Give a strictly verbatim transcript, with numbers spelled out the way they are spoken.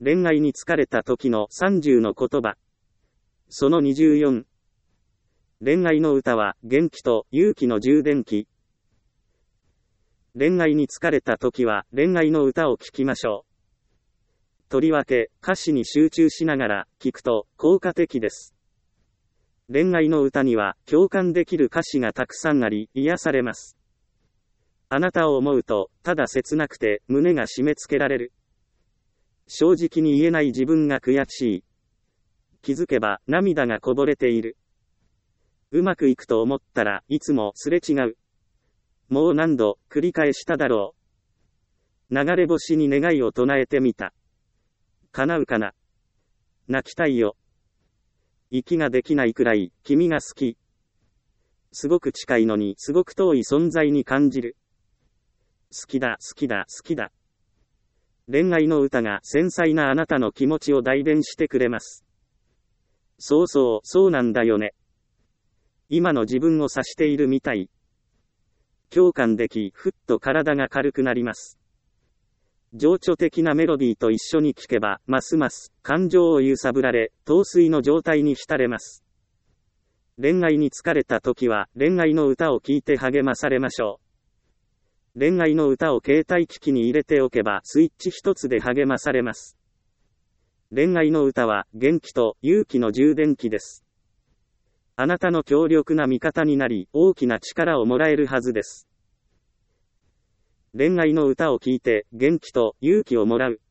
恋愛に疲れた時のさんじゅうの言葉。そのにじゅうよん。恋愛の歌は元気と勇気の充電器。恋愛に疲れた時は恋愛の歌を聴きましょう。とりわけ歌詞に集中しながら聴くと効果的です。恋愛の歌には共感できる歌詞がたくさんあり癒されます。あなたを思うとただ切なくて胸が締め付けられる。正直に言えない自分が悔しい。気づけば涙がこぼれている。うまくいくと思ったらいつもすれ違う。もう何度繰り返しただろう。流れ星に願いを唱えてみた。叶うかな。泣きたいよ。息ができないくらい君が好き。すごく近いのにすごく遠い存在に感じる。好きだ好きだ好きだ。恋愛の歌が繊細なあなたの気持ちを代弁してくれます。そうそうそうなんだよね。今の自分を指しているみたい。共感でき、ふっと体が軽くなります。情緒的なメロディーと一緒に聴けば、ますます感情を揺さぶられ、陶酔の状態に浸れます。恋愛に疲れた時は、恋愛の歌を聴いて励まされましょう。恋愛の歌を携帯機器に入れておけば、スイッチ一つで励まされます。恋愛の歌は、元気と勇気の充電器です。あなたの強力な味方になり、大きな力をもらえるはずです。恋愛の歌を聴いて、元気と勇気をもらう。